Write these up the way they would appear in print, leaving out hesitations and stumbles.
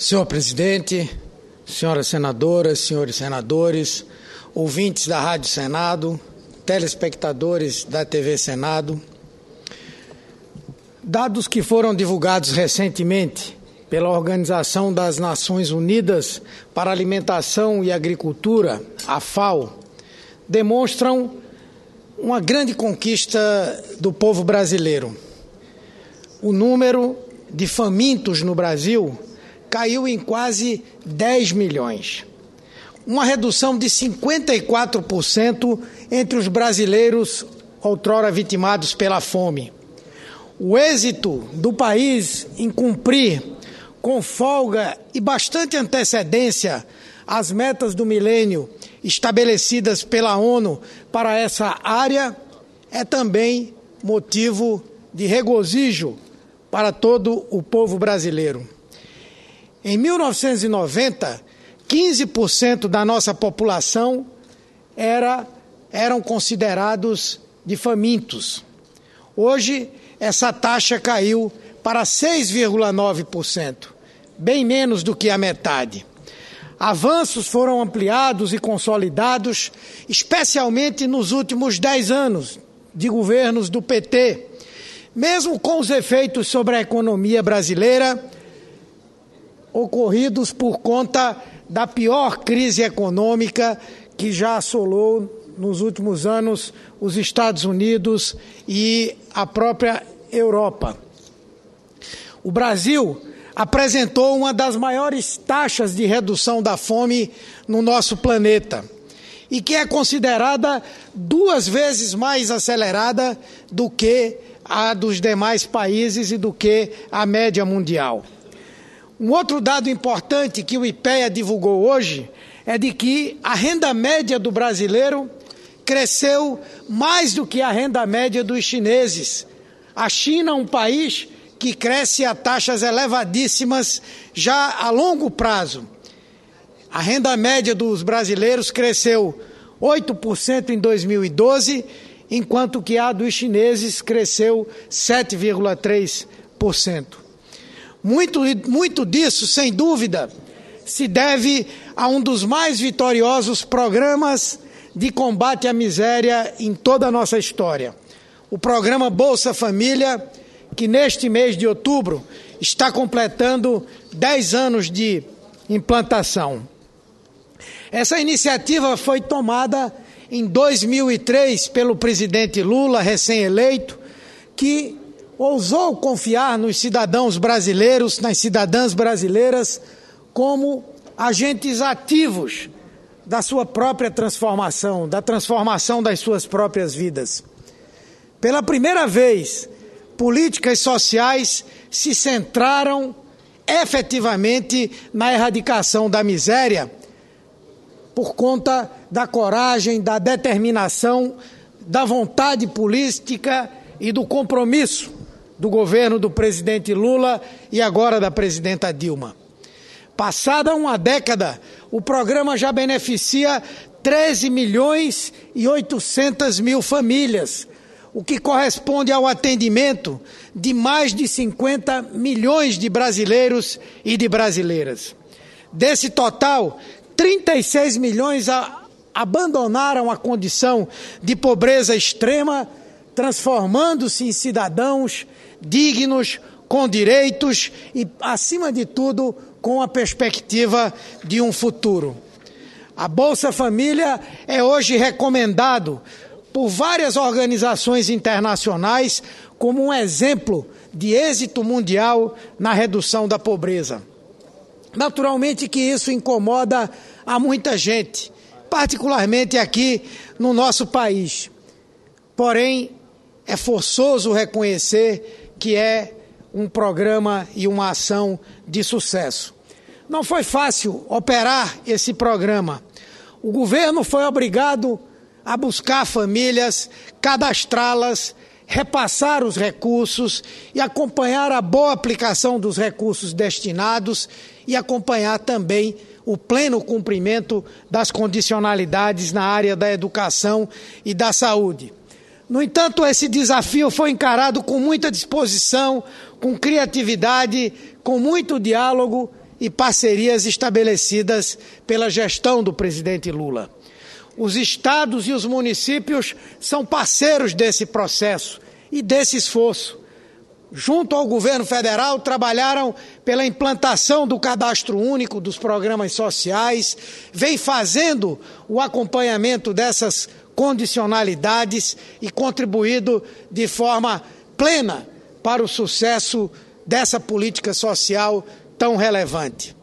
Senhor presidente, senhoras senadoras, senhores senadores, ouvintes da Rádio Senado, telespectadores da TV Senado, dados que foram divulgados recentemente pela Organização das Nações Unidas para a Alimentação e Agricultura, a FAO, demonstram uma grande conquista do povo brasileiro. O número de famintos no Brasil caiu em quase 10 milhões. Uma redução de 54% entre os brasileiros outrora vitimados pela fome. O êxito do país em cumprir com folga e bastante antecedência as metas do milênio estabelecidas pela ONU para essa área é também motivo de regozijo para todo o povo brasileiro. Em 1990, 15% da nossa população eram considerados de famintos. Hoje, essa taxa caiu para 6,9%, bem menos do que a metade. Avanços foram ampliados e consolidados, especialmente nos últimos 10 anos de governos do PT, mesmo com os efeitos sobre a economia brasileira ocorridos por conta da pior crise econômica que já assolou nos últimos anos os Estados Unidos e a própria Europa. O Brasil apresentou uma das maiores taxas de redução da fome no nosso planeta e que é considerada 2 vezes mais acelerada do que a dos demais países e do que a média mundial. Um outro dado importante que o IPEA divulgou hoje é de que a renda média do brasileiro cresceu mais do que a renda média dos chineses. A China é um país que cresce a taxas elevadíssimas já a longo prazo. A renda média dos brasileiros cresceu 8% em 2012, enquanto que a dos chineses cresceu 7,3%. Muito disso, sem dúvida, se deve a um dos mais vitoriosos programas de combate à miséria em toda a nossa história. O programa Bolsa Família, que neste mês de outubro está completando 10 anos de implantação. Essa iniciativa foi tomada em 2003 pelo presidente Lula, recém-eleito, que ousou confiar nos cidadãos brasileiros, nas cidadãs brasileiras, como agentes ativos da sua própria transformação, da transformação das suas próprias vidas. Pela primeira vez, políticas sociais se centraram efetivamente na erradicação da miséria por conta da coragem, da determinação, da vontade política e do compromisso do governo do presidente Lula e agora da presidenta Dilma. Passada uma década, o programa já beneficia 13 milhões e 800 mil famílias, o que corresponde ao atendimento de mais de 50 milhões de brasileiros e de brasileiras. Desse total, 36 milhões abandonaram a condição de pobreza extrema, transformando-se em cidadãos dignos, com direitos e, acima de tudo, com a perspectiva de um futuro. A Bolsa Família é hoje recomendado por várias organizações internacionais como um exemplo de êxito mundial na redução da pobreza. Naturalmente que isso incomoda a muita gente, particularmente aqui no nosso país. Porém, é forçoso reconhecer que é um programa e uma ação de sucesso. Não foi fácil operar esse programa. O governo foi obrigado a buscar famílias, cadastrá-las, repassar os recursos e acompanhar a boa aplicação dos recursos destinados e acompanhar também o pleno cumprimento das condicionalidades na área da educação e da saúde. No entanto, esse desafio foi encarado com muita disposição, com criatividade, com muito diálogo e parcerias estabelecidas pela gestão do presidente Lula. Os estados e os municípios são parceiros desse processo e desse esforço. Junto ao governo federal, trabalharam pela implantação do cadastro único dos programas sociais, vem fazendo o acompanhamento dessas condicionalidades e contribuído de forma plena para o sucesso dessa política social tão relevante.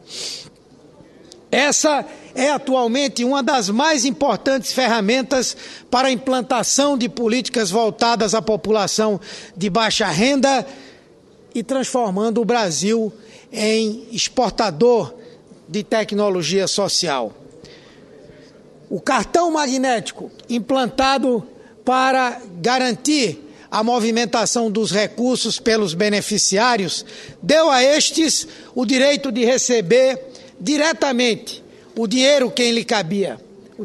Essa é atualmente uma das mais importantes ferramentas para a implantação de políticas voltadas à população de baixa renda e transformando o Brasil em exportador de tecnologia social. O cartão magnético, implantado para garantir a movimentação dos recursos pelos beneficiários, deu a estes o direito de receber diretamente o dinheiro que lhe cabia,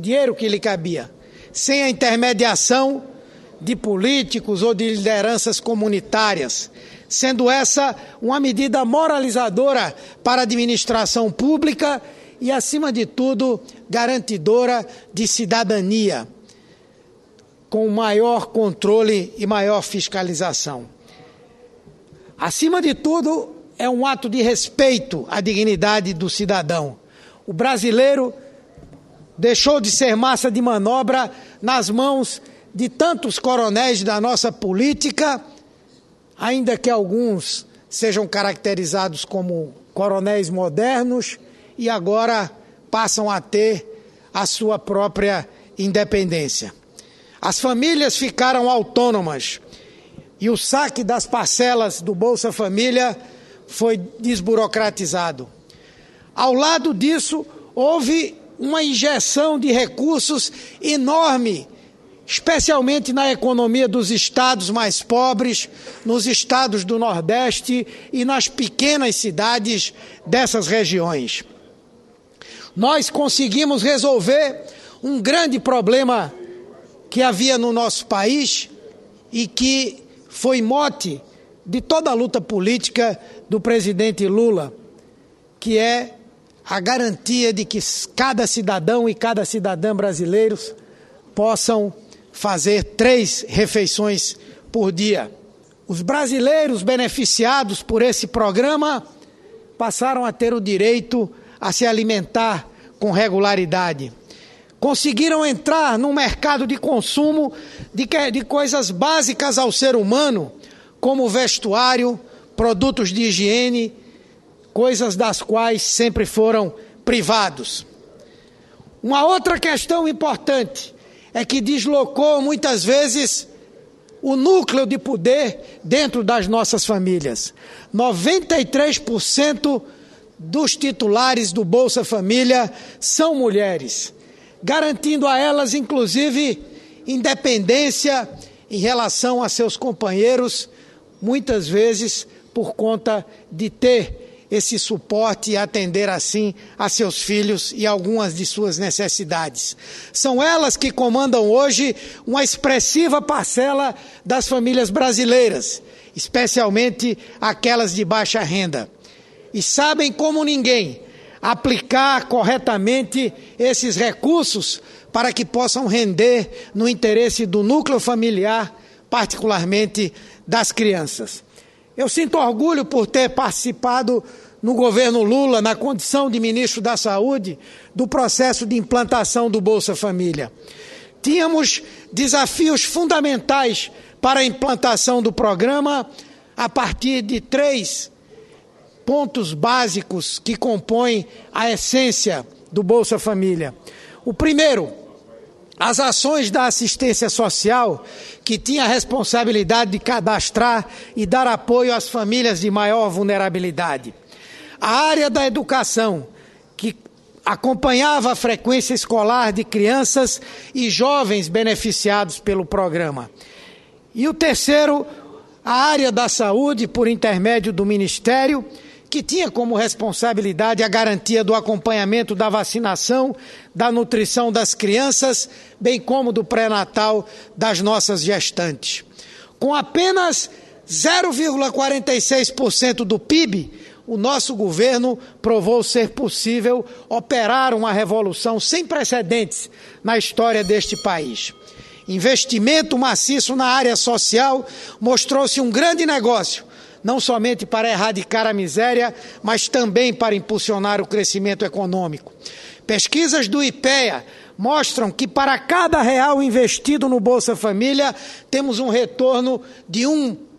sem a intermediação de políticos ou de lideranças comunitárias, sendo essa uma medida moralizadora para a administração pública e, acima de tudo, garantidora de cidadania, com maior controle e maior fiscalização. Acima de tudo, é um ato de respeito à dignidade do cidadão. O brasileiro deixou de ser massa de manobra nas mãos de tantos coronéis da nossa política, ainda que alguns sejam caracterizados como coronéis modernos e agora passam a ter a sua própria independência. As famílias ficaram autônomas e o saque das parcelas do Bolsa Família foi desburocratizado. Ao lado disso, houve uma injeção de recursos enorme, especialmente na economia dos estados mais pobres, nos estados do Nordeste e nas pequenas cidades dessas regiões. Nós conseguimos resolver um grande problema que havia no nosso país e que foi mote de toda a luta política do presidente Lula, que é a garantia de que cada cidadão e cada cidadã brasileiros possam fazer 3 refeições por dia. Os brasileiros beneficiados por esse programa passaram a ter o direito a se alimentar com regularidade. Conseguiram entrar num mercado de consumo de coisas básicas ao ser humano, como vestuário, produtos de higiene, coisas das quais sempre foram privados. Uma outra questão importante é que deslocou muitas vezes o núcleo de poder dentro das nossas famílias. 93% dos titulares do Bolsa Família são mulheres, garantindo a elas, inclusive, independência em relação a seus companheiros, muitas vezes por conta de ter esse suporte e atender assim a seus filhos e algumas de suas necessidades. São elas que comandam hoje uma expressiva parcela das famílias brasileiras, especialmente aquelas de baixa renda. E sabem como ninguém aplicar corretamente esses recursos para que possam render no interesse do núcleo familiar, particularmente das crianças. Eu sinto orgulho por ter participado no governo Lula, na condição de ministro da Saúde, do processo de implantação do Bolsa Família. Tínhamos desafios fundamentais para a implantação do programa a partir de 3 pontos básicos que compõem a essência do Bolsa Família. O primeiro, as ações da assistência social, que tinha a responsabilidade de cadastrar e dar apoio às famílias de maior vulnerabilidade. A área da educação, que acompanhava a frequência escolar de crianças e jovens beneficiados pelo programa. E o terceiro, a área da saúde, por intermédio do Ministério, que tinha como responsabilidade a garantia do acompanhamento da vacinação, da nutrição das crianças, bem como do pré-natal das nossas gestantes. Com apenas 0,46% do PIB, o nosso governo provou ser possível operar uma revolução sem precedentes na história deste país. Investimento maciço na área social mostrou-se um grande negócio, não somente para erradicar a miséria, mas também para impulsionar o crescimento econômico. Pesquisas do IPEA mostram que para cada real investido no Bolsa Família, temos um retorno de R$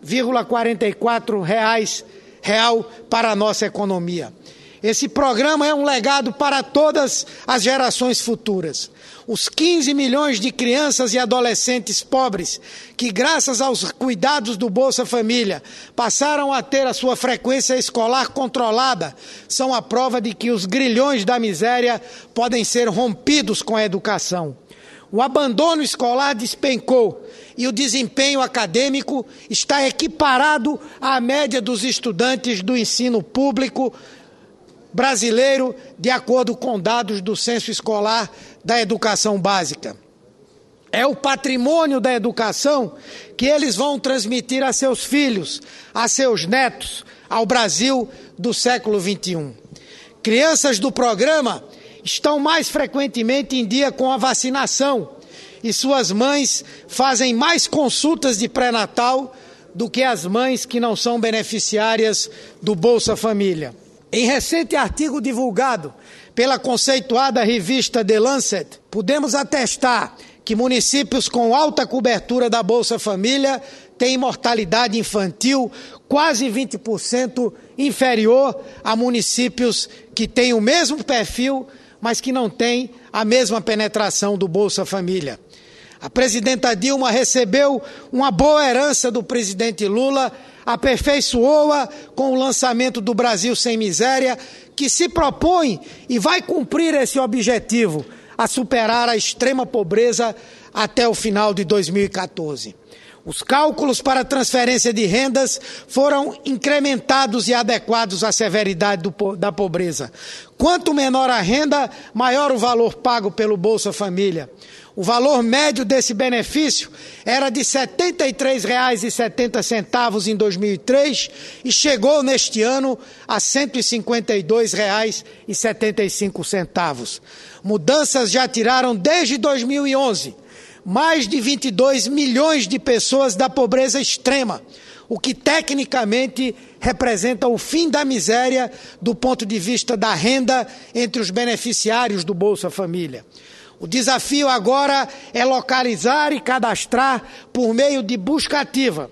1,44 real para a nossa economia. Esse programa é um legado para todas as gerações futuras. Os 15 milhões de crianças e adolescentes pobres que, graças aos cuidados do Bolsa Família, passaram a ter a sua frequência escolar controlada, são a prova de que os grilhões da miséria podem ser rompidos com a educação. O abandono escolar despencou e o desempenho acadêmico está equiparado à média dos estudantes do ensino público brasileiro, de acordo com dados do Censo Escolar da Educação Básica. É o patrimônio da educação que eles vão transmitir a seus filhos, a seus netos, ao Brasil do século XXI. Crianças do programa estão mais frequentemente em dia com a vacinação e suas mães fazem mais consultas de pré-natal do que as mães que não são beneficiárias do Bolsa Família. Em recente artigo divulgado pela conceituada revista The Lancet, podemos atestar que municípios com alta cobertura da Bolsa Família têm mortalidade infantil quase 20% inferior a municípios que têm o mesmo perfil, mas que não têm a mesma penetração do Bolsa Família. A presidenta Dilma recebeu uma boa herança do presidente Lula, aperfeiçoou-a com o lançamento do Brasil Sem Miséria, que se propõe e vai cumprir esse objetivo, a superar a extrema pobreza até o final de 2014. Os cálculos para transferência de rendas foram incrementados e adequados à severidade da pobreza. Quanto menor a renda, maior o valor pago pelo Bolsa Família. O valor médio desse benefício era de R$ 73,70 em 2003 e chegou neste ano a R$ 152,75. Mudanças já tiraram desde 2011 mais de 22 milhões de pessoas da pobreza extrema, o que tecnicamente representa o fim da miséria do ponto de vista da renda entre os beneficiários do Bolsa Família. O desafio agora é localizar e cadastrar, por meio de busca ativa,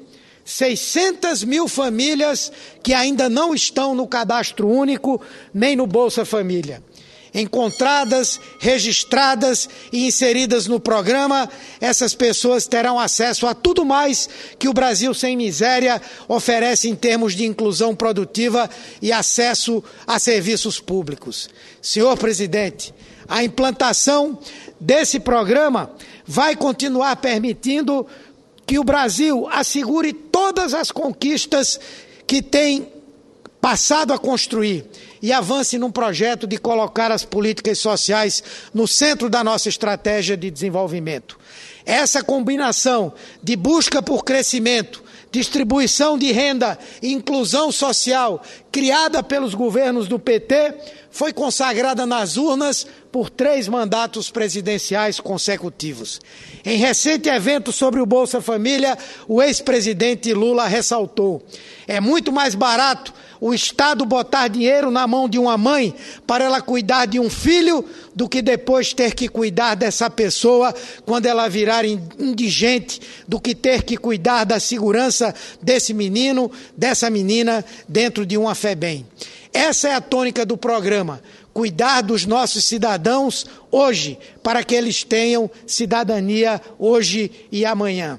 600 mil famílias que ainda não estão no cadastro único nem no Bolsa Família. Encontradas, registradas e inseridas no programa, essas pessoas terão acesso a tudo mais que o Brasil Sem Miséria oferece em termos de inclusão produtiva e acesso a serviços públicos. Senhor presidente, a implantação desse programa vai continuar permitindo que o Brasil assegure todas as conquistas que tem passado a construir e avance num projeto de colocar as políticas sociais no centro da nossa estratégia de desenvolvimento. Essa combinação de busca por crescimento, distribuição de renda e inclusão social criada pelos governos do PT foi consagrada nas urnas por 3 mandatos presidenciais consecutivos. Em recente evento sobre o Bolsa Família, o ex-presidente Lula ressaltou: é muito mais barato o Estado botar dinheiro na mão de uma mãe para ela cuidar de um filho do que depois ter que cuidar dessa pessoa quando ela virar indigente, do que ter que cuidar da segurança desse menino, dessa menina dentro de uma FEBEM. Essa é a tônica do programa: cuidar dos nossos cidadãos hoje, para que eles tenham cidadania hoje e amanhã.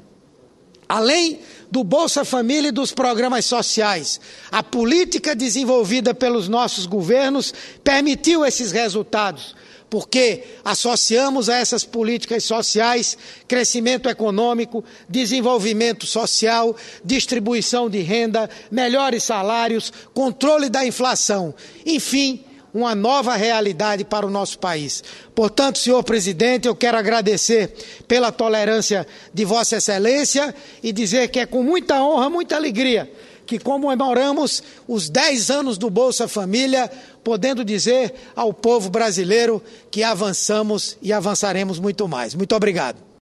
Além do Bolsa Família e dos programas sociais, a política desenvolvida pelos nossos governos permitiu esses resultados, porque associamos a essas políticas sociais crescimento econômico, desenvolvimento social, distribuição de renda, melhores salários, controle da inflação, enfim, uma nova realidade para o nosso país. Portanto, senhor presidente, eu quero agradecer pela tolerância de Vossa Excelência e dizer que é com muita honra, muita alegria que comemoramos os 10 anos do Bolsa Família, podendo dizer ao povo brasileiro que avançamos e avançaremos muito mais. Muito obrigado.